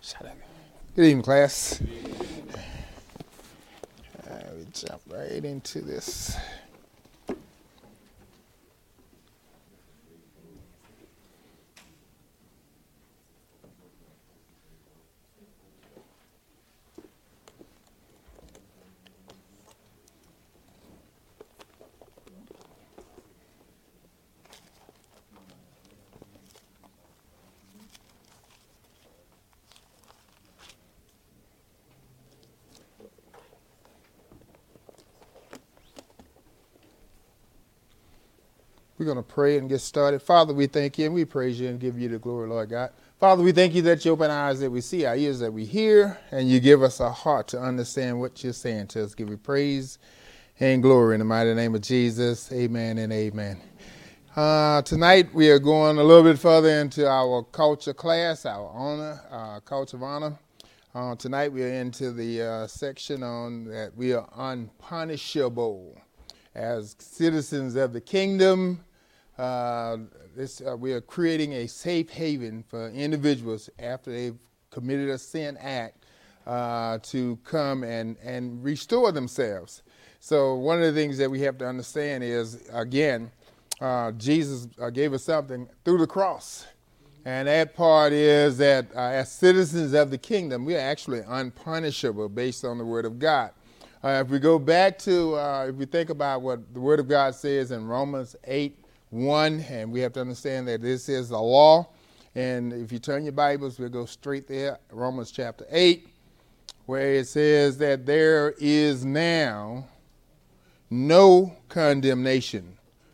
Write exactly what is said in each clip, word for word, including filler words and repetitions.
Good evening, class. Uh, we jump right into this. We're going to pray and get started. Father, we thank you and we praise you and give you the glory, Lord God. Father, we thank you that you open our eyes that we see, our ears that we hear, and you give us a heart to understand what you're saying to us. Give you praise and glory in the mighty name of Jesus. Amen and amen. Uh, tonight we are going a little bit further into our culture class, our honor, uh, culture of honor. Uh, tonight we are into the uh, section on that we are unpunishable as citizens of the kingdom. Uh, this, uh, we are creating a safe haven for individuals after they've committed a sin act uh, to come and, and restore themselves. So one of the things that we have to understand is, again, uh, Jesus uh, gave us something through the cross. And that part is that uh, as citizens of the kingdom, we are actually unpunishable based on the word of God. Uh, if we go back to, uh, if we think about what the word of God says in Romans eight, one, and we have to understand that this is the law. And if you turn your Bibles, we'll go straight there, Romans chapter eight, where it says that there is now no condemnation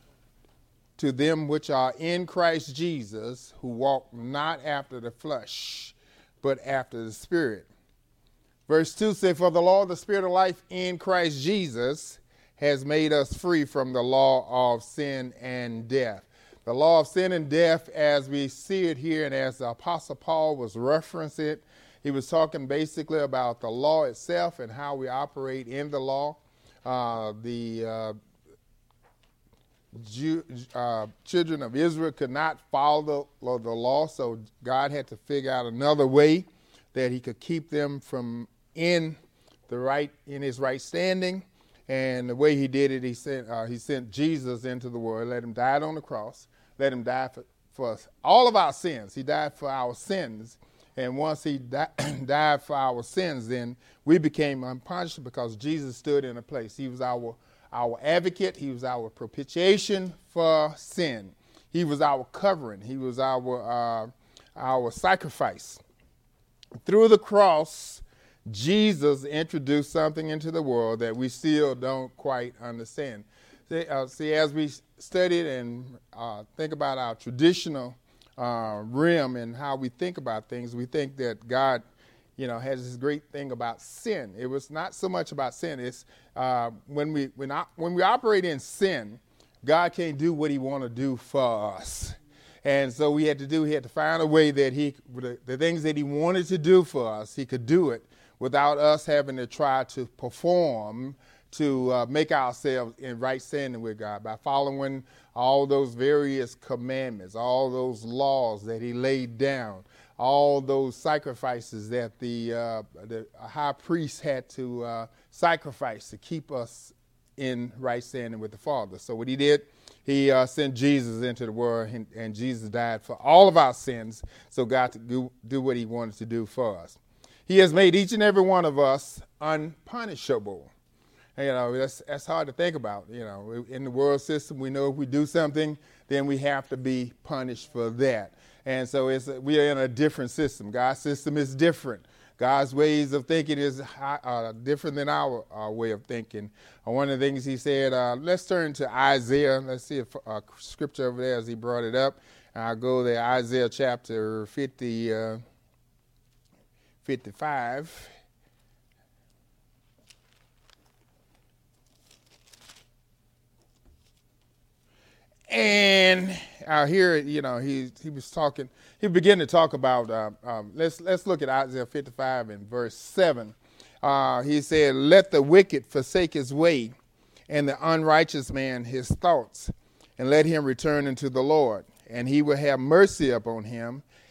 to them which are in Christ Jesus, who walk not after the flesh, but after the Spirit. Verse two says, for the law of the Spirit of life in Christ Jesus has made us free from the law of sin and death. The law of sin and death, as we see it here, and as the Apostle Paul was referencing it, he was talking basically about the law itself and how we operate in the law. Uh, the uh, Jew, uh, children of Israel could not follow the, the law, so God had to figure out another way that he could keep them from in the right, in his right standing. And the way he did it, he sent uh, he sent Jesus into the world, let him die on the cross, let him die for, for us, all of our sins. He died for our sins. And once he di- died for our sins, then we became unpunishable because Jesus stood in a place. He was our, our advocate. He was our propitiation for sin. He was our covering. He was our, uh, our sacrifice. Through the cross, Jesus introduced something into the world that we still don't quite understand. See, uh, see as we studied and uh, think about our traditional uh, realm and how we think about things, we think that God, you know, has this great thing about sin. It was not so much about sin. It's uh, when we when I, when we operate in sin, God can't do what he want to do for us. And so we had to do, he had to find a way that he, the, the things that he wanted to do for us, he could do it without us having to try to perform to uh, make ourselves in right standing with God by following all those various commandments, all those laws that he laid down, all those sacrifices that the, uh, the high priest had to uh, sacrifice to keep us in right standing with the Father. So what he did, he uh, sent Jesus into the world, and, and Jesus died for all of our sins so God could do, do what he wanted to do for us. He has made each and every one of us unpunishable. You know, that's, that's hard to think about. You know, in the world system, we know if we do something, then we have to be punished for that. And so it's, we are in a different system. God's system is different. God's ways of thinking is uh, different than our, our way of thinking. Uh, one of the things he said, uh, let's turn to Isaiah. Let's see a uh, scripture over there as he brought it up. I'll go there, Isaiah chapter fifty, uh, fifty-five. And uh, here, you know, he he was talking. He began to talk about. Uh, um, let's let's look at Isaiah fifty-five and verse seven. Uh, he said, "Let the wicked forsake his way, and the unrighteous man his thoughts, and let him return unto the Lord, and he will have mercy upon him,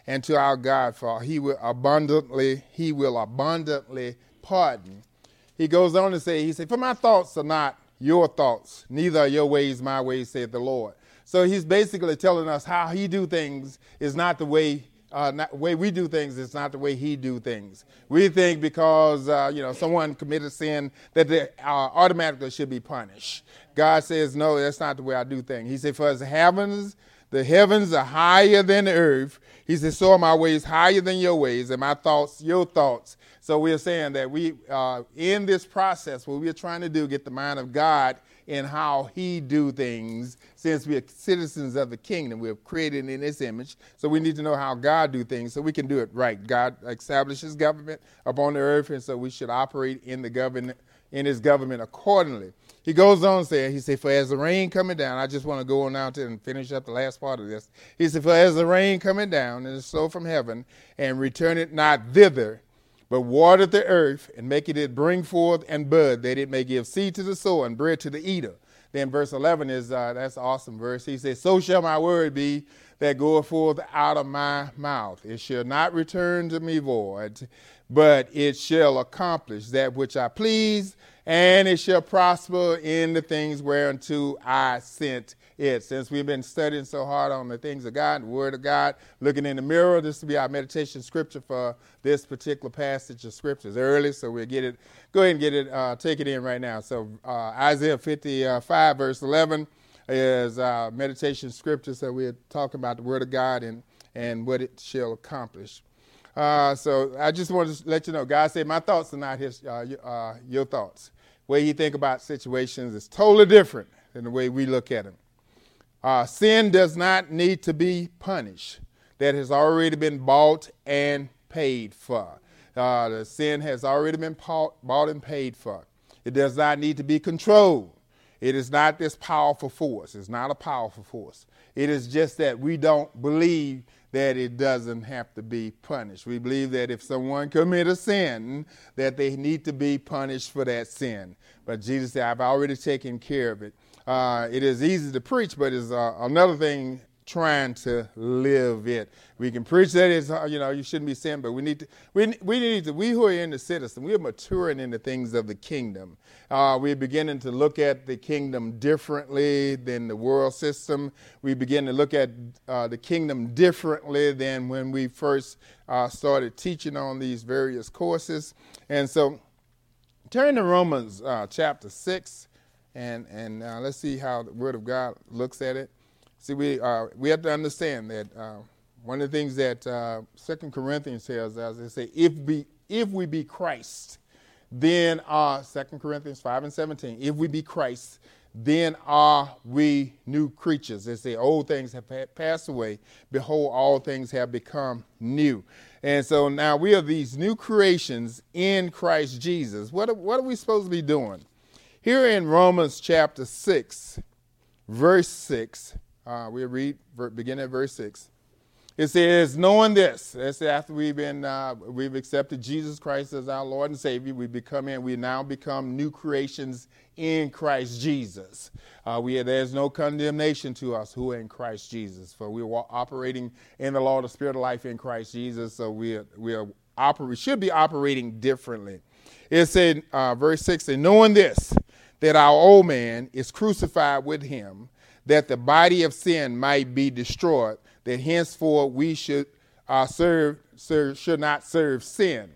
and to our God, for he will abundantly, he will abundantly pardon. He goes on to say, he said, for my thoughts are not your thoughts, neither are your ways my ways, saith the Lord. So he's basically telling us how he do things is not the way Uh, not, the way we do things is not the way he do things. We think because, uh, you know, someone committed sin that they uh, automatically should be punished. God says, no, that's not the way I do things. He said, for as the heavens, the heavens are higher than the earth. He said, so are my ways higher than your ways, and my thoughts your thoughts. So we're saying that we, uh, in this process, what we're trying to do, get the mind of God in how he do things, since we are citizens of the kingdom. We're created in his image, so we need to know how God do things so we can do it right. God establishes government upon the earth, and so we should operate in the government, in his government accordingly. He goes on saying, he said, for as the rain coming down, I just want to go on now to and finish up the last part of this. He said, for as the rain coming down, and the snow from heaven, and return it not thither, but water the earth, and making it bring forth and bud, that it may give seed to the sower and bread to the eater. Then verse eleven is, uh, that's an awesome verse. He says, so shall my word be that goeth forth out of my mouth. It shall not return to me void, but it shall accomplish that which I please, and it shall prosper in the things whereunto I sent it. Since we've been studying so hard on the things of God, the word of God, looking in the mirror, this will be our meditation scripture for this particular passage of scriptures early, so we'll get it, go ahead and get it, uh, take it in right now. So uh, Isaiah fifty-five, verse eleven is uh, meditation scripture, so we're talking about the word of God and, and what it shall accomplish. Uh, so I just want to let you know, God said, my thoughts are not his, uh, uh, your thoughts. The way you think about situations is totally different than the way we look at them. Uh, sin does not need to be punished. That has already been bought and paid for. Uh, the sin has already been bought and paid for. It does not need to be controlled. It is not this powerful force. It's not a powerful force. It is just that we don't believe that it doesn't have to be punished. We believe that if someone commit a sin, that they need to be punished for that sin. But Jesus said, I've already taken care of it. Uh, it is easy to preach, but it's uh, another thing trying to live it. We can preach that it's, uh, you know, you shouldn't be sin, but we need to, we, we need to, we who are in the citizen, we are maturing in the things of the kingdom. Uh, we're beginning to look at the kingdom differently than the world system. We begin to look at uh, the kingdom differently than when we first uh, started teaching on these various courses. And so turn to Romans uh, chapter six, and, and uh, let's see how the Word of God looks at it. See, we uh, we have to understand that uh, one of the things that uh, Second Corinthians tells us, they say, if we if we be Christ, then are, Second Corinthians five and seventeen, if we be Christ, then are we new creatures. They say, old things have passed away. Behold, all things have become new. And so now we are these new creations in Christ Jesus. What are, what are we supposed to be doing? Here in Romans chapter six, verse six, Uh, we'll read, begin at verse six. It says, knowing this, that's after we've been, uh, we've accepted Jesus Christ as our Lord and Savior, we become in, we now become new creations in Christ Jesus. Uh, we are, there's no condemnation to us who are in Christ Jesus, for we are operating in the law of the Spirit of life in Christ Jesus, so we are, we are oper- we should be operating differently. It said, uh, verse six, and knowing this, that our old man is crucified with him, that the body of sin might be destroyed, that henceforth we should uh, serve, serve, should not serve sin.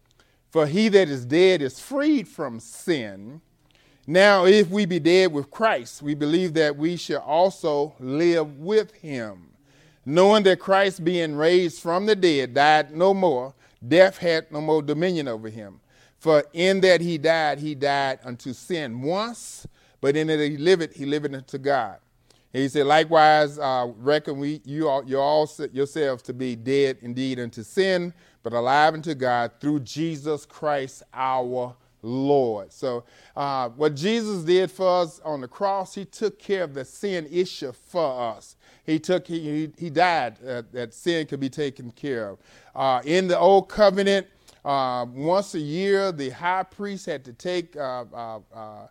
For he that is dead is freed from sin. Now, if we be dead with Christ, we believe that we shall also live with him. Knowing that Christ, being raised from the dead, died no more, death had no more dominion over him. For in that he died, he died unto sin once, but in that he liveth, he liveth unto God. And he said, likewise, uh, reckon we you all, you all yourselves to be dead indeed unto sin, but alive unto God through Jesus Christ our Lord. So uh, what Jesus did for us on the cross, he took care of the sin issue for us. He took he he died uh, that sin could be taken care of. Uh, in the old covenant, uh, once a year, the high priest had to take uh, uh, uh,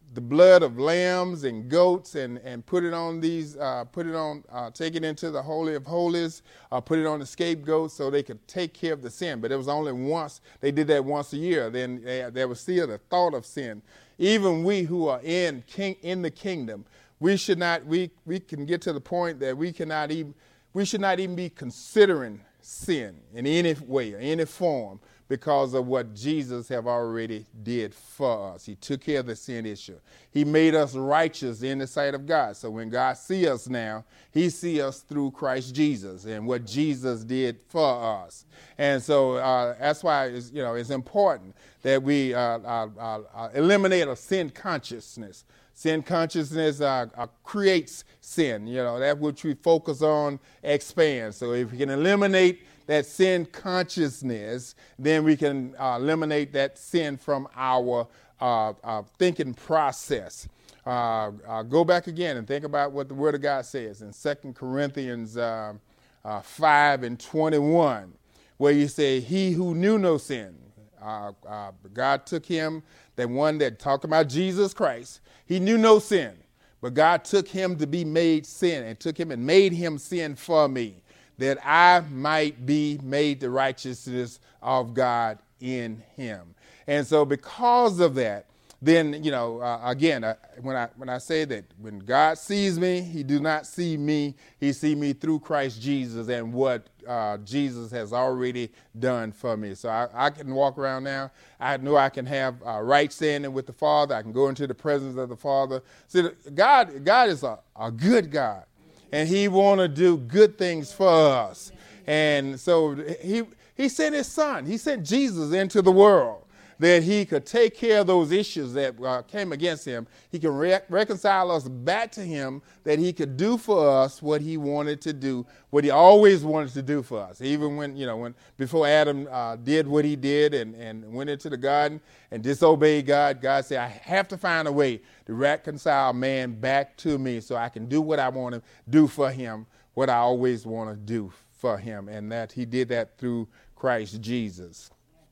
the blood of lambs and goats and, and put it on these, uh, put it on, uh, take it into the Holy of Holies, uh, put it on the scapegoat so they could take care of the sin. But it was only once, they did that once a year. Then they, there was still the thought of sin. Even we who are in king, in the kingdom, we should not, we, we can get to the point that we cannot even, we should not even be considering sin in any way or any form, because of what Jesus have already did for us. He took care of the sin issue. He made us righteous in the sight of God. So when God see us now, he see us through Christ Jesus and what Jesus did for us. And so uh, that's why it's, you know, it's important that we uh, uh, uh, eliminate a sin consciousness. Sin consciousness uh, uh, creates sin. You know, that which we focus on expands. So if we can eliminate that sin consciousness, then we can uh, eliminate that sin from our uh, uh, thinking process. Uh, uh, go back again and think about what the Word of God says in Second Corinthians uh, uh, five and twenty-one, where you say, he who knew no sin, uh, uh, God took him, that one that talked about Jesus Christ, he knew no sin, but God took him to be made sin and took him and made him sin for me, that I might be made the righteousness of God in him. And so because of that, then, you know, uh, again, uh, when I when I say that when God sees me, he do not see me. He see me through Christ Jesus and what uh, Jesus has already done for me. So I, I can walk around now. I know I can have uh, right standing with the Father. I can go into the presence of the Father. See, God, God is a, a good God. And he want to do good things for us. And so he he sent his son. He sent Jesus into the world that he could take care of those issues that uh, came against him. He can re- reconcile us back to him, that he could do for us what he wanted to do, what he always wanted to do for us. Even when, you know, when before Adam uh, did what he did and, and went into the garden and disobeyed God, God said, I have to find a way to reconcile man back to me so I can do what I want to do for him, what I always want to do for him. And that he did that through Christ Jesus.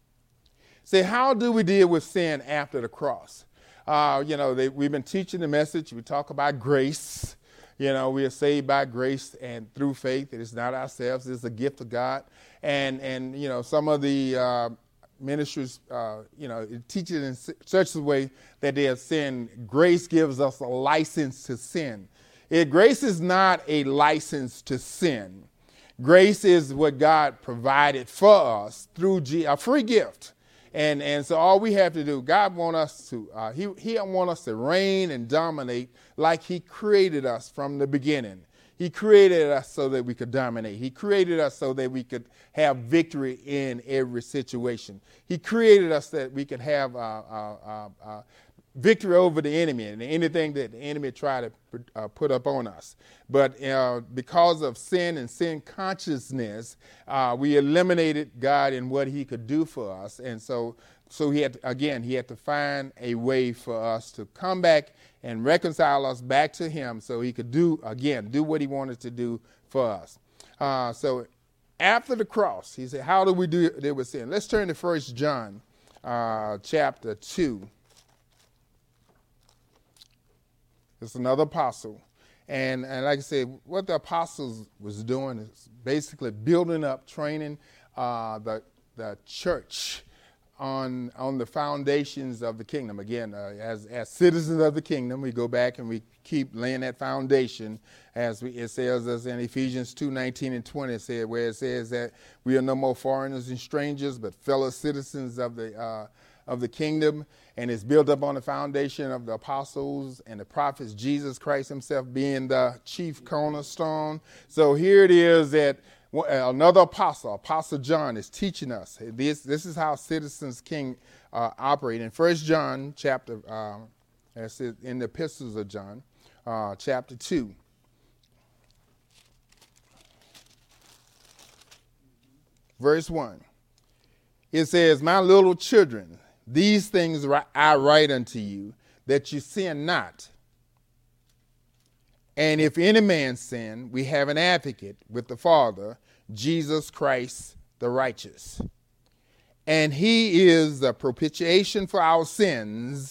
Say, how do we deal with sin after the cross? Uh, you know, they, we've been teaching the message. We talk about grace. You know, we are saved by grace and through faith. It is not ourselves. It's a gift of God. And, and you know, some of the uh, ministries, uh, you know, teach it in such a way that they have sinned. Grace gives us a license to sin. It, grace is not a license to sin. Grace is what God provided for us through G- a free gift. And and so all we have to do, God want us to, uh, he, he want us to reign and dominate like he created us from the beginning. He created us so that we could dominate. He created us so that we could have victory in every situation. He created us that we could have uh, uh, uh, uh, victory over the enemy and anything that the enemy tried to uh, put up on us. But uh, because of sin and sin consciousness, uh, we eliminated God and what he could do for us. And so, so he had to, again, he had to find a way for us to come back and reconcile us back to him so he could do, again, do what he wanted to do for us. Uh, so after the cross, he said, how do we do deal with sin? Let's turn to First John uh, chapter two. It's another apostle. And, and like I said, what the apostles was doing is basically building up, training uh, the, the church on, on the foundations of the kingdom. Again, uh, as, as citizens of the kingdom, we go back and we keep laying that foundation, as we, it says us in Ephesians two nineteen and twenty, it said, where it says that we are no more foreigners and strangers, but fellow citizens of the uh, of the kingdom, and it's built up on the foundation of the apostles and the prophets, Jesus Christ himself being the chief cornerstone. So here it is that another apostle, Apostle John, is teaching us. This, this is how citizens can uh, operate. In First John chapter, uh, in the epistles of John, uh, chapter two. Verse one. It says, my little children, these things I write unto you, that you sin not. And if any man sin, we have an advocate with the Father, Jesus Christ the righteous. And he is the propitiation for our sins,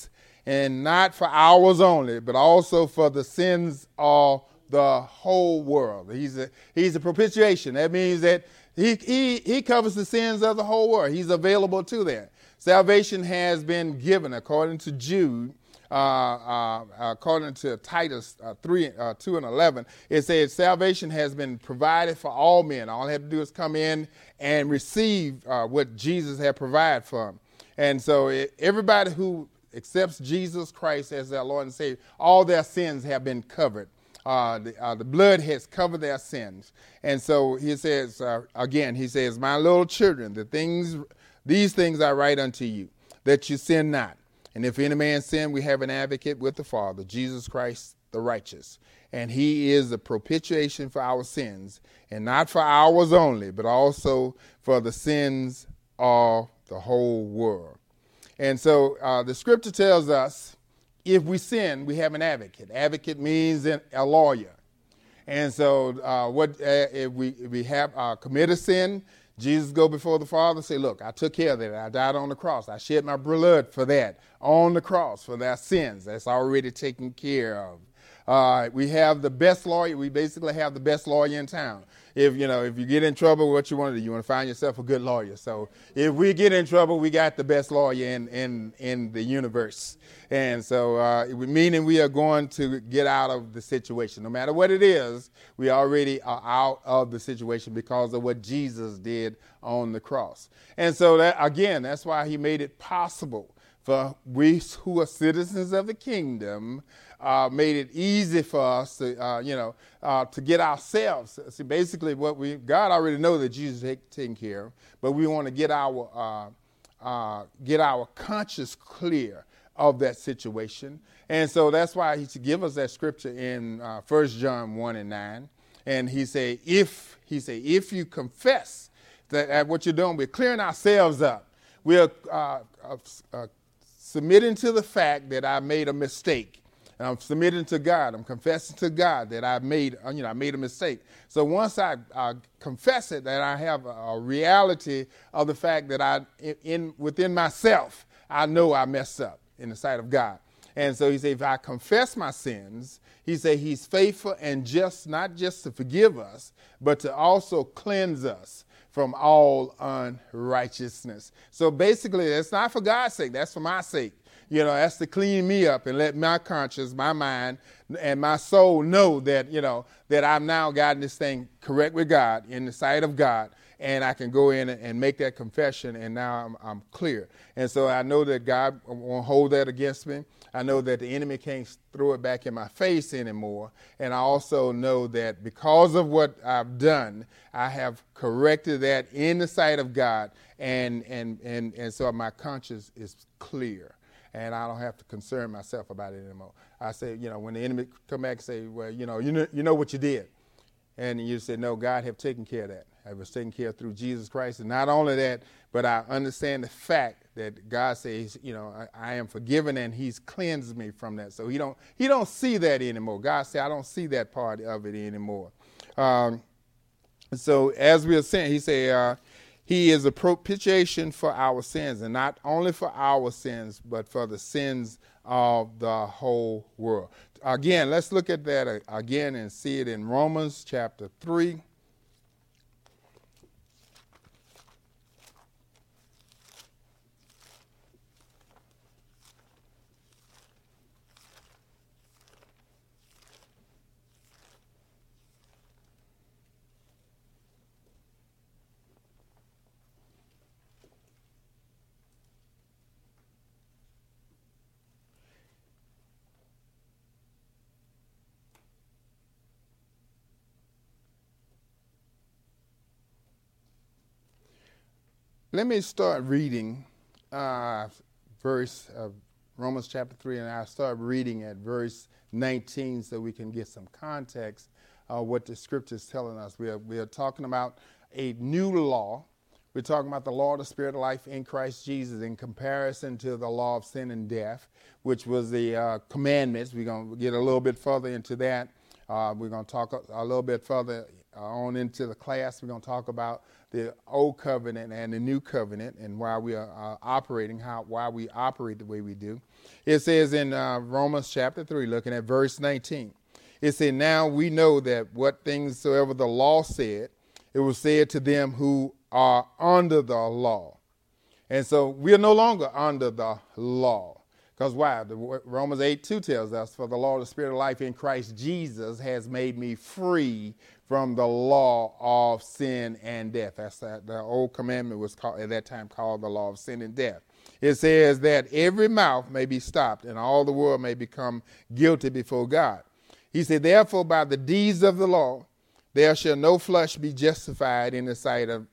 and not for ours only, but also for the sins of the whole world. He's a, he's a propitiation. That means that he, he, he covers the sins of the whole world. He's available to that. Salvation has been given, according to Jude, uh, uh, according to Titus uh, three, uh, two and eleven. It says salvation has been provided for all men. All they have to do is come in and receive uh, what Jesus had provided for them. And so it, everybody who accepts Jesus Christ as their Lord and Savior, all their sins have been covered. Uh, the, uh, the blood has covered their sins. And so he says, uh, again, he says, my little children, the things, these things I write unto you, that you sin not. And if any man sin, we have an advocate with the Father, Jesus Christ the righteous. And he is the propitiation for our sins, and not for ours only, but also for the sins of the whole world. And so uh, the scripture tells us, if we sin, we have an advocate. Advocate means a lawyer. And so uh, what uh, if we if we have uh, committed sin, Jesus go before the Father and say, look, I took care of that. I died on the cross. I shed my blood for that on the cross, for their sins. That's already taken care of. Uh, we have the best lawyer. We basically have the best lawyer in town. If you know, if you get in trouble, what you want to do, you want to find yourself a good lawyer. So if we get in trouble, we got the best lawyer in in, in the universe. And so uh, meaning we are going to get out of the situation. No matter what it is, we already are out of the situation because of what Jesus did on the cross. And so that, again, that's why he made it possible for we who are citizens of the kingdom, uh, made it easy for us to, uh, you know, uh, to get ourselves. See, basically, what we God already knows that Jesus is taking care of, but we want to get our uh, uh, get our conscience clear of that situation, and so that's why he give us that scripture in uh, First John one and nine, and he say, if he say, if you confess that at what you're doing, we're clearing ourselves up, we're uh, uh, submitting to the fact that I made a mistake. And I'm submitting to God. I'm confessing to God that I made, you know, I made a mistake. So once I, I confess it, that I have a, a reality of the fact that I, in within myself, I know I messed up in the sight of God. And so he said, if I confess my sins, he said he's faithful and just, not just to forgive us, but to also cleanse us from all unrighteousness. So basically, that's not for God's sake. That's for my sake. You know, that's to clean me up and let my conscience, my mind, and my soul know that, you know, that I've now gotten this thing correct with God, in the sight of God, and I can go in and make that confession, and now I'm, I'm clear. And so I know that God won't hold that against me. I know that the enemy can't throw it back in my face anymore. And I also know that because of what I've done, I have corrected that in the sight of God, and and and, and so my conscience is clear. And I don't have to concern myself about it anymore. I say, you know, when the enemy come back and say, well, you know, you know, you know what you did. And you say, no, God have taken care of that. I was taken care of through Jesus Christ. And not only that, but I understand the fact that God says, you know, I, I am forgiven and he's cleansed me from that. So he don't he don't see that anymore. God said, I don't see that part of it anymore. Um, so as we are saying, he said, uh, he is a propitiation for our sins, and not only for our sins, but for the sins of the whole world. Again, let's look at that again and see it in Romans chapter three. Let me start reading uh, verse uh, Romans chapter three, and I'll start reading at verse nineteen so we can get some context of what the scripture is telling us. We are, we are talking about a new law. We're talking about the law of the Spirit of life in Christ Jesus in comparison to the law of sin and death, which was the uh, commandments. We're going to get a little bit further into that. Uh, we're going to talk a, a little bit further uh, on into the class. We're going to talk about the old covenant and the new covenant, and why we are uh, operating, how why we operate the way we do. It says in uh, Romans chapter three, looking at verse nineteen, it said, now we know that what things soever the law said, it was said to them who are under the law. And so we are no longer under the law. Because why? The, Romans eight two tells us, for the law of the Spirit of life in Christ Jesus has made me free from the law of sin and death. That's that, the old commandment was called, at that time called the law of sin and death. It says that every mouth may be stopped and all the world may become guilty before God. He said, therefore, by the deeds of the law, there shall no flesh be justified in the sight of,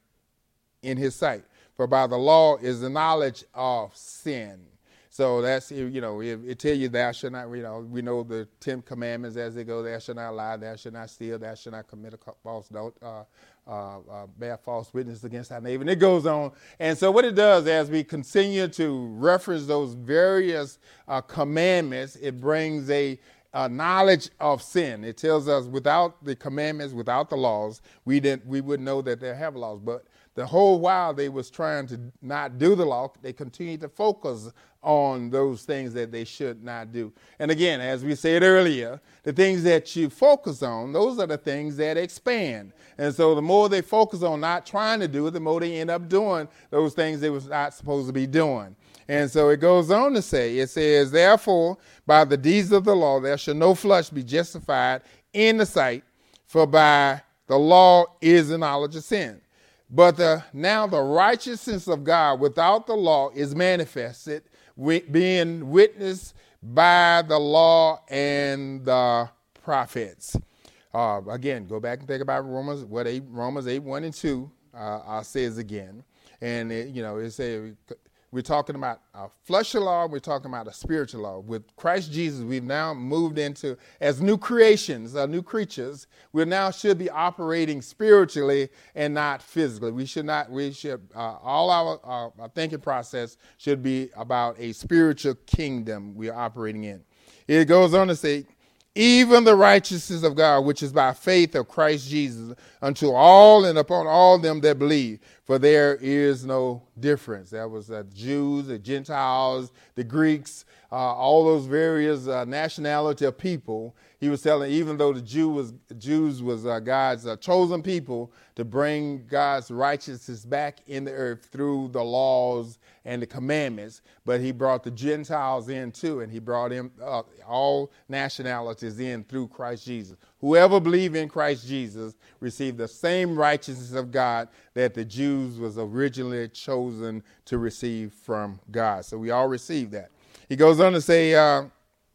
in his sight. For by the law is the knowledge of sin. So that's, you know, it, it tell you thou shalt not, you know, we know the Ten Commandments as they go, thou shalt not lie, thou shalt not steal, thou shalt not commit a false, don't, uh, uh, uh, bear false witness against thy neighbor. And it goes on. And so what it does, as we continue to reference those various uh, commandments, it brings a Uh, knowledge of sin. It tells us without the commandments, without the laws, we didn't, we wouldn't know that they have laws. But the whole while they was trying to not do the law, they continued to focus on those things that they should not do. And again, as we said earlier, the things that you focus on, those are the things that expand. And so the more they focus on not trying to do it, the more they end up doing those things they was not supposed to be doing. And so it goes on to say, it says, therefore, by the deeds of the law, there shall no flesh be justified in the sight, for by the law is the knowledge of sin. But the, now the righteousness of God without the law is manifested, being witnessed by the law and the prophets. Uh, again, go back and think about Romans, what eight, Romans eight, one and two uh, uh, says again. And, it, you know, it says, we're talking about a fleshly law, we're talking about a spiritual law. With Christ Jesus, we've now moved into, as new creations, uh, new creatures, we now should be operating spiritually and not physically. We should not, we should, uh, all our, uh, our thinking process should be about a spiritual kingdom we are operating in. It goes on to say, even the righteousness of God, which is by faith of Christ Jesus, unto all and upon all them that believe, for there is no difference. That was the Jews, the Gentiles, the Greeks, uh, all those various uh, nationality of people. He was telling, even though the Jew was, Jews was uh, God's uh, chosen people to bring God's righteousness back in the earth through the laws and the commandments, but he brought the Gentiles in too, and he brought in uh, all nationalities in through Christ Jesus. Whoever believed in Christ Jesus received the same righteousness of God that the Jews was originally chosen to receive from God. So we all received that. He goes on to say, uh,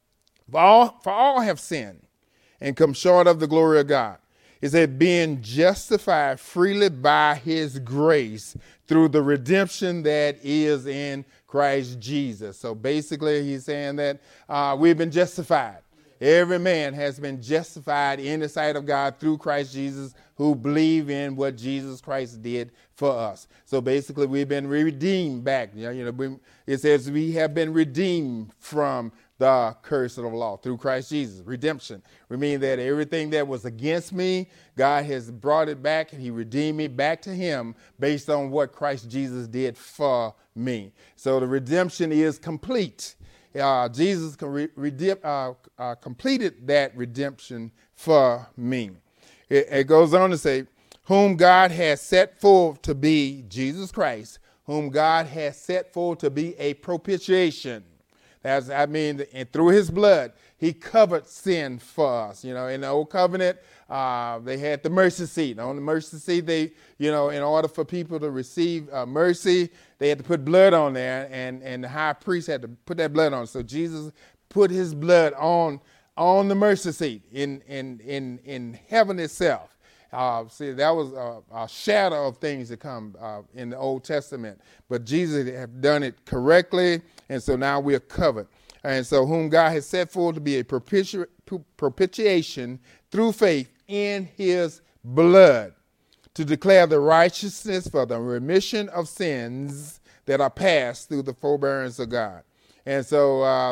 for all, for all have sinned and come short of the glory of God. It said, being justified freely by his grace through the redemption that is in Christ Jesus. So basically he's saying that uh, we've been justified. Every man has been justified in the sight of God through Christ Jesus, who believe in what Jesus Christ did for us. So basically we've been redeemed back. You know, you know we, it says we have been redeemed from the curse of the law through Christ Jesus. Redemption. We mean that everything that was against me, God has brought it back and he redeemed me back to him based on what Christ Jesus did for me. So the redemption is complete. Uh, Jesus re- redeem, uh, uh, completed that redemption for me. It, it goes on to say, whom God has set forth to be Jesus Christ, whom God has set forth to be a propitiation. As I mean, and through his blood, he covered sin for us. You know, in the old covenant, uh, they had the mercy seat. On the mercy seat, they, you know, in order for people to receive uh, mercy, they had to put blood on there, and, and the high priest had to put that blood on. So Jesus put his blood on on the mercy seat in in in in heaven itself. Uh, see, that was a, a shadow of things to come uh, in the Old Testament. But Jesus have done it correctly, and so now we are covered. And so whom God has set forth to be a propiti- propitiation through faith in his blood, to declare the righteousness for the remission of sins that are passed through the forbearance of God. And so uh,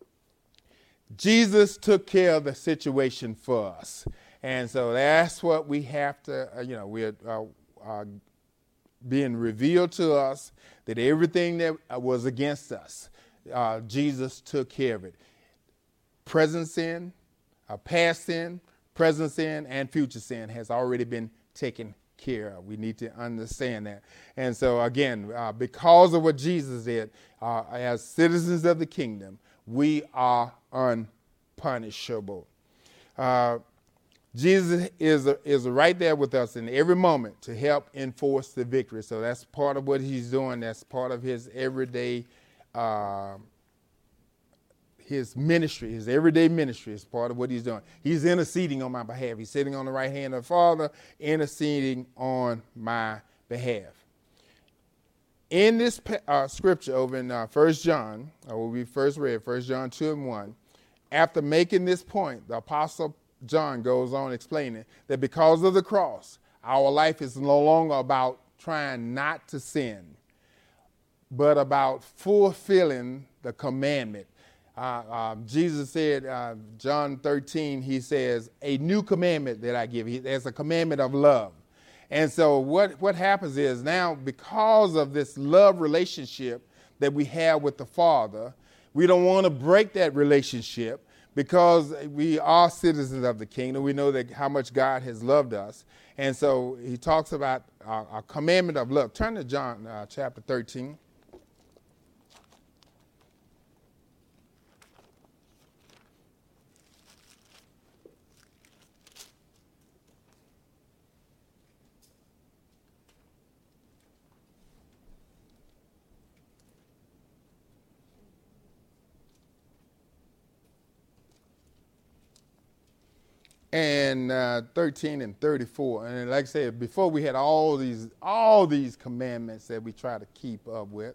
Jesus took care of the situation for us. And so that's what we have to, uh, you know, we're uh, uh, being revealed to us that everything that was against us, uh, Jesus took care of it. Present sin, uh, past sin, present sin, and future sin has already been taken care of. We need to understand that. And so again, uh, because of what Jesus did, uh, as citizens of the kingdom, we are unpunishable. Uh, Jesus is is right there with us in every moment to help enforce the victory. So that's part of what he's doing. That's part of his everyday, uh, his ministry, his everyday ministry is part of what he's doing. He's interceding on my behalf. He's sitting on the right hand of the Father, interceding on my behalf. In this uh, scripture over in uh, First John, uh, what we first read, First John two and one, after making this point, the Apostle John goes on explaining that because of the cross, our life is no longer about trying not to sin, but about fulfilling the commandment. Uh, uh, Jesus said, uh, John thirteen, he says, a new commandment that I give you. There's a commandment of love. And so what, what happens is now, because of this love relationship that we have with the Father, we don't want to break that relationship. Because we are citizens of the kingdom, we know that how much God has loved us. And so he talks about uh, a commandment of love. Turn to John uh, chapter thirteen. And uh, thirteen and thirty-four. And like I said, before we had all these all these commandments that we try to keep up with.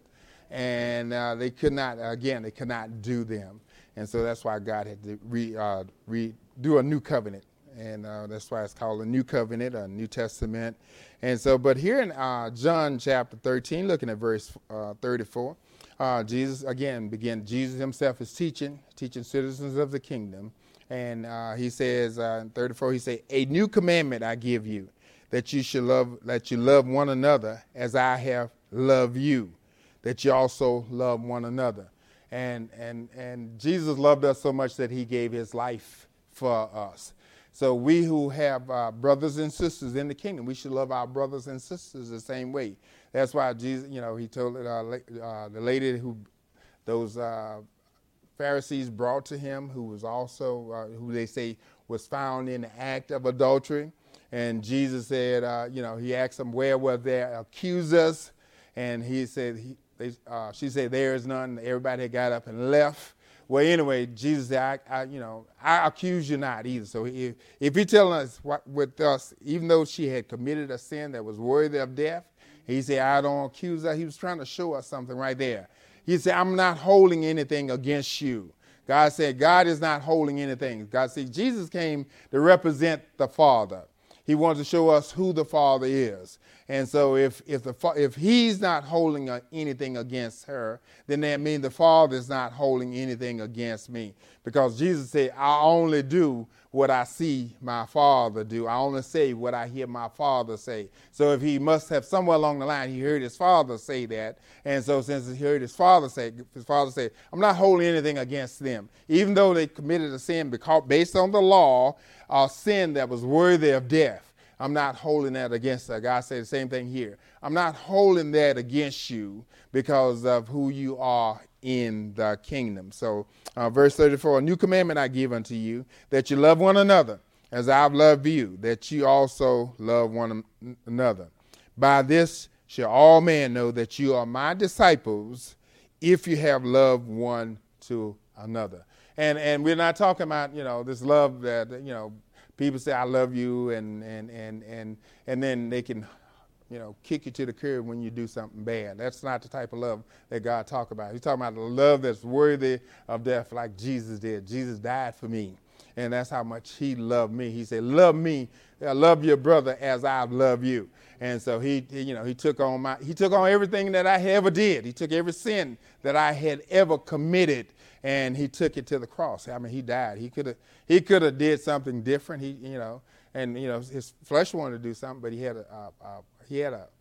And uh, they could not, again, they could not do them. And so that's why God had to re, uh, re, do a new covenant. And uh, that's why it's called a new covenant, a New Testament. And so, but here in uh, John chapter thirteen, looking at verse uh, thirty-four, uh, Jesus, again, began, Jesus himself is teaching, teaching citizens of the kingdom. And uh, he says, uh, in thirty-four, he says, a new commandment I give you, that you should love, that you love one another as I have loved you, that you also love one another. And, and, and Jesus loved us so much that he gave his life for us. So we who have uh, brothers and sisters in the kingdom, we should love our brothers and sisters the same way. That's why Jesus, you know, he told uh, uh, the lady who, those uh, Pharisees brought to him, who was also, uh, who they say was found in the act of adultery. And Jesus said, uh, you know, he asked them, where were their accusers? And he said, he, they, uh, she said, there is none. Everybody had got up and left. Well, anyway, Jesus said, I, I, you know, I accuse you not either. So if, if you're telling us what, with us, even though she had committed a sin that was worthy of death, he said, I don't accuse her. He was trying to show us something right there. He said, I'm not holding anything against you. God said, God is not holding anything. God said, Jesus came to represent the Father. He wants to show us who the Father is. And so if if the if he's not holding anything against her, then that means the Father is not holding anything against me. Because Jesus said, I only do what I see my Father do. I only say what I hear my Father say. So if he must have somewhere along the line, he heard his Father say that. And so since he heard his Father say, his Father say, I'm not holding anything against them. Even though they committed a sin because based on the law, a sin that was worthy of death. I'm not holding that against her. God said the same thing here. I'm not holding that against you because of who you are in the kingdom. So uh, verse thirty-four, a new commandment I give unto you, that you love one another as I've loved you, that you also love one another. By this shall all men know that you are my disciples if you have loved one to another. And and we're not talking about, you know, this love that, you know, people say, I love you, and and and and and then they can, you know, kick you to the curb when you do something bad. That's not the type of love that God talks about. He's talking about the love that's worthy of death like Jesus did. Jesus died for me, and that's how much he loved me. He said, love me, love your brother as I've loved you. And so he, he, you know, he took on my, he took on everything that I ever did. He took every sin that I had ever committed, and he took it to the cross. I mean, he died. He could have, he could have did something different. He, you know, and you know, his flesh wanted to do something, but he had a, a, a he had a,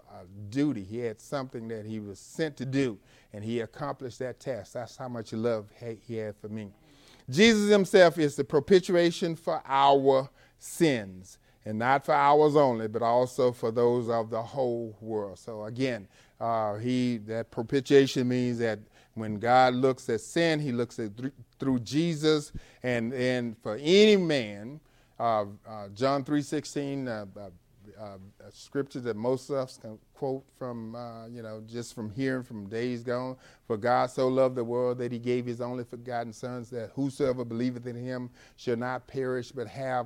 a duty. He had something that he was sent to do, and he accomplished that task. That's how much love he had for me. Jesus himself is the propitiation for our sins, and not for ours only, but also for those of the whole world. So again, uh, he that propitiation means that when God looks at sin, he looks at th- through Jesus, and and for any man, uh, uh, John three sixteen, uh, uh, uh, a scripture that most of us can quote from, uh, you know, just from hearing from days gone. For God so loved the world that he gave his only begotten Son, that whosoever believeth in him shall not perish but have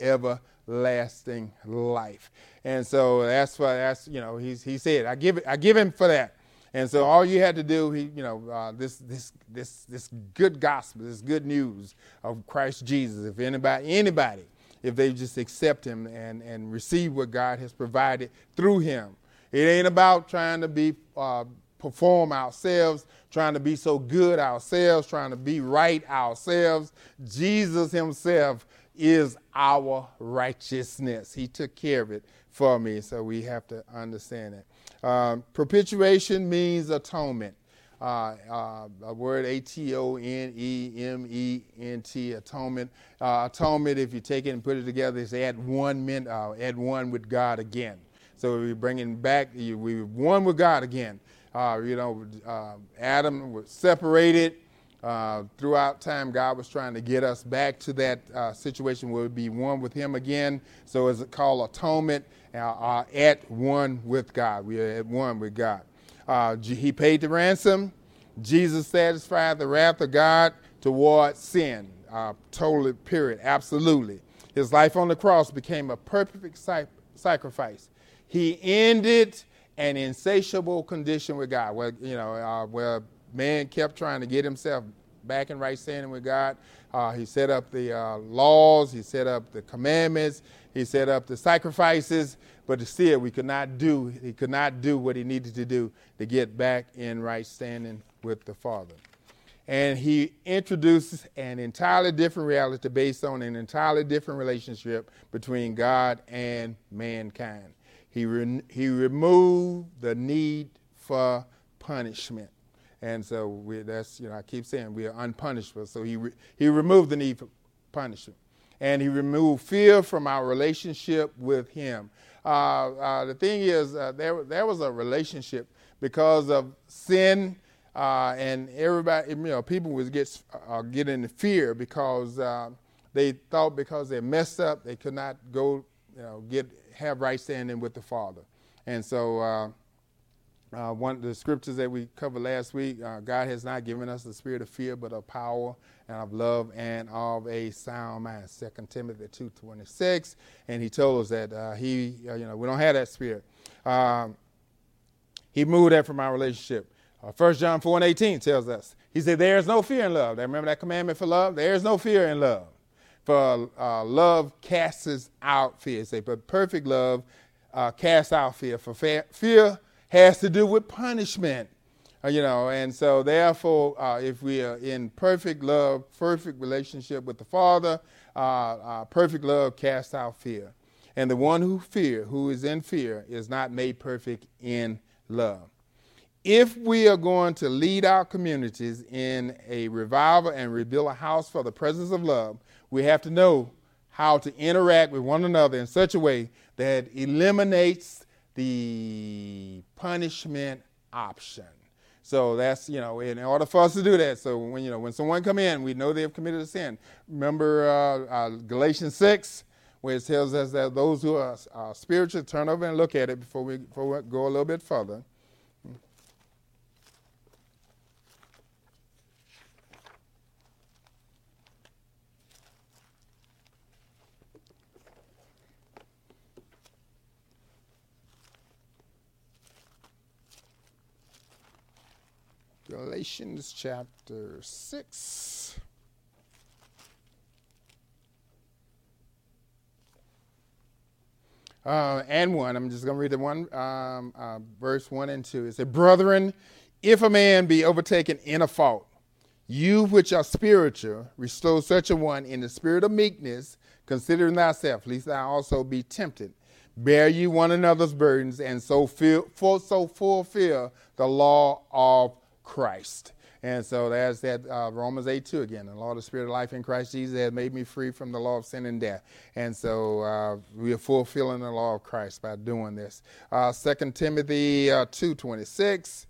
everlasting life. And so that's why that's you know he's he said I give it I give him for that. And so all you had to do, he you know uh, this this this this good gospel, this good news of Christ Jesus. If anybody anybody if they just accept him and and receive what God has provided through him, it ain't about trying to be uh, perform ourselves, trying to be so good ourselves, trying to be right ourselves. Jesus himself is our righteousness. He took care of it for me, so we have to understand it. Um, propitiation means atonement. Uh, uh, a word A T O N E M E N T, atonement. Uh, atonement, if you take it and put it together, is add one, min, uh, add one with God again. So we're bringing back, we're one with God again. Uh, you know, uh, Adam was separated. Uh, throughout time, God was trying to get us back to that uh, situation where we'd be one with him again. So it's called atonement, uh, uh, at one with God. We are at one with God. Uh, he paid the ransom. Jesus satisfied the wrath of God toward sin. Uh, totally, period, absolutely. His life on the cross became a perfect sac- sacrifice. He ended an insatiable condition with God. Well, you know, uh, where man kept trying to get himself back in right standing with God. Uh, he set up the uh, laws. He set up the commandments. He set up the sacrifices. But still, we could not do. He could not do what he needed to do to get back in right standing with the Father. And he introduces an entirely different reality based on an entirely different relationship between God and mankind. He re- he removed the need for punishment. And so we, that's, you know, I keep saying we are unpunishable. So he re- he removed the need for punishment. And he removed fear from our relationship with him. Uh, uh, the thing is, uh, there, there was a relationship because of sin, uh, and everybody, you know, people would get, uh, get into fear because uh, they thought because they messed up, they could not go, you know, get have right standing with the Father. And so uh, uh, one of the scriptures that we covered last week, uh, God has not given us the spirit of fear, but of power and of love and of a sound mind. Second Timothy two twenty-six, and he told us that uh, he, uh, you know, we don't have that spirit. Um, he moved that from our relationship. Uh, First John four and eighteen tells us, he said, there is no fear in love. Remember that commandment for love? There is no fear in love. For uh, love casts out fear. Say, but perfect love uh, casts out fear. For fa- fear has to do with punishment. Uh, you know, and so therefore, uh, if we are in perfect love, perfect relationship with the Father, uh, uh, perfect love casts out fear. And the one who fear, who is in fear, is not made perfect in love. If we are going to lead our communities in a revival and rebuild a house for the presence of love, we have to know how to interact with one another in such a way that eliminates the punishment option. So that's, you know, in order for us to do that, so when, you know, when someone come in, we know they have committed a sin. Remember uh, uh, Galatians six, where it tells us that those who are uh, spiritual, turn over and look at it before we, before we go a little bit further. Galatians chapter six. Uh, and one. I'm just going to read the one, um, uh, verse one and two. It said, brethren, if a man be overtaken in a fault, you which are spiritual, restore such a one in the spirit of meekness, considering thyself, lest thou also be tempted. Bear ye one another's burdens, and so, feel, for, so fulfill the law of Christ. And so there's that uh, Romans eight two again. The law of the Spirit of life in Christ Jesus has made me free from the law of sin and death. And so uh, we are fulfilling the law of Christ by doing this. Uh, Second Timothy uh, two twenty-six.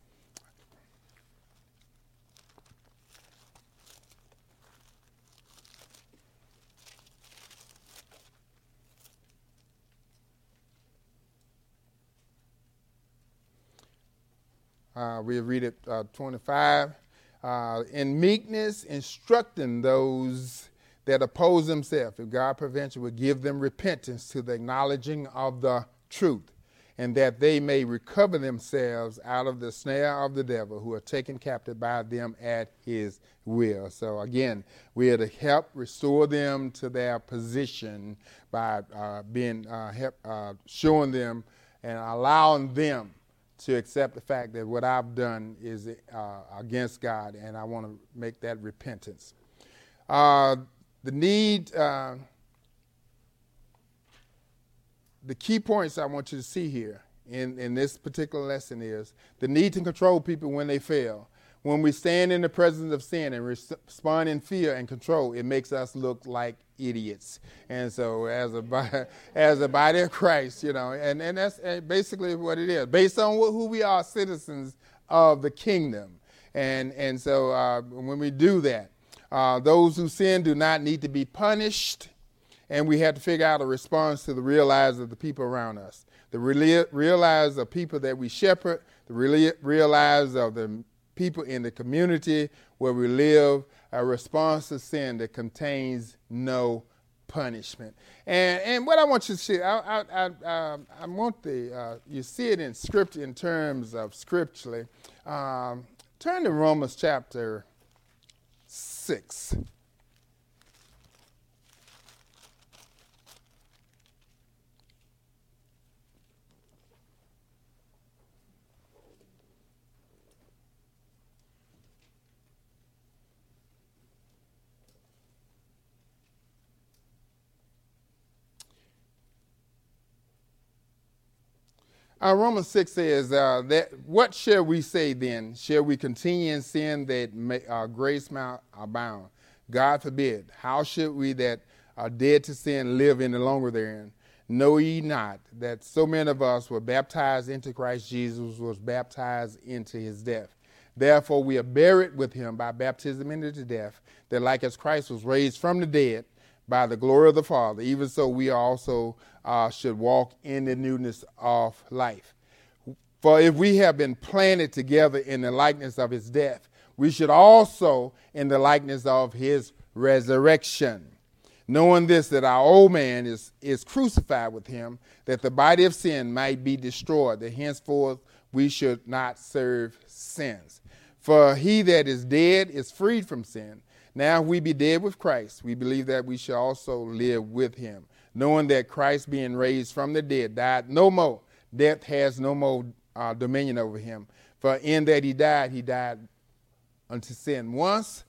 Uh, we'll read it uh, twenty-five. Uh, in meekness, instructing those that oppose themselves, if God prevents you, will give them repentance to the acknowledging of the truth, and that they may recover themselves out of the snare of the devil, who are taken captive by them at his will. So again, we are to help restore them to their position by uh, being uh, help, uh, showing them and allowing them to accept the fact that what I've done is uh, against God, and I want to make that repentance. Uh, the need, uh, the key points I want you to see here in, in this particular lesson is the need to control people when they fail. When we stand in the presence of sin and respond in fear and control, it makes us look like idiots. And so as a as a body of Christ, you know, and, and that's basically what it is, based on who we are, citizens of the kingdom. And, and so uh, when we do that, uh, those who sin do not need to be punished, and we have to figure out a response to the real lives of the people around us, the real, real lives of people that we shepherd, the real, real lives of the people in the community where we live, a response to sin that contains no punishment. And and what I want you to see, I I I, uh, I want the uh, you see it in scripture in terms of scripturally. Um, turn to Romans chapter six. Uh, Romans six says, uh, that what shall we say then? Shall we continue in sin that may, uh, grace may abound? God forbid. How should we that are dead to sin live any longer therein? Know ye not that so many of us were baptized into Christ Jesus, was baptized into his death? Therefore we are buried with him by baptism into death, that like as Christ was raised from the dead by the glory of the Father, even so we also uh, should walk in the newness of life. For if we have been planted together in the likeness of his death, we should also in the likeness of his resurrection. Knowing this, that our old man is, is crucified with him, that the body of sin might be destroyed, that henceforth we should not serve sins. For he that is dead is freed from sin. Now if we be dead with Christ, we believe that we shall also live with him, knowing that Christ, being raised from the dead, died no more. Death has no more uh, dominion over him. For in that he died, he died unto sin once,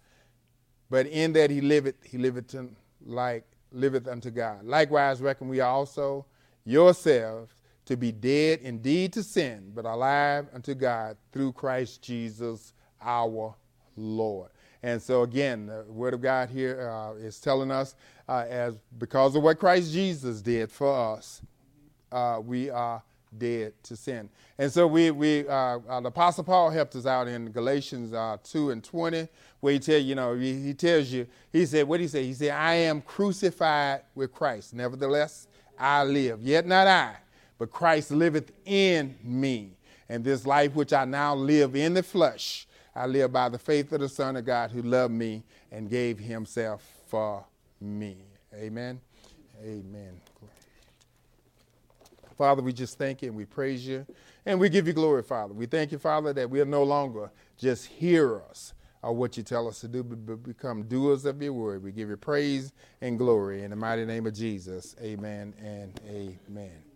but in that he liveth, he liveth to, like liveth unto God. Likewise reckon we also yourselves to be dead indeed to sin, but alive unto God through Christ Jesus our Lord. And so again, the Word of God here uh, is telling us, uh, as because of what Christ Jesus did for us, uh, we are dead to sin. And so we, we uh, uh, the Apostle Paul helped us out in Galatians uh, two and twenty, where he tell you know he, he tells you, he said, what did he say? He said, I am crucified with Christ. Nevertheless, I live. Yet not I, but Christ liveth in me. And this life which I now live in the flesh, I live by the faith of the Son of God, who loved me and gave himself for me. Amen. Amen. Father, we just thank you and we praise you and we give you glory, Father. We thank you, Father, that we are no longer just hearers of what you tell us to do, but become doers of your word. We give you praise and glory in the mighty name of Jesus. Amen and amen.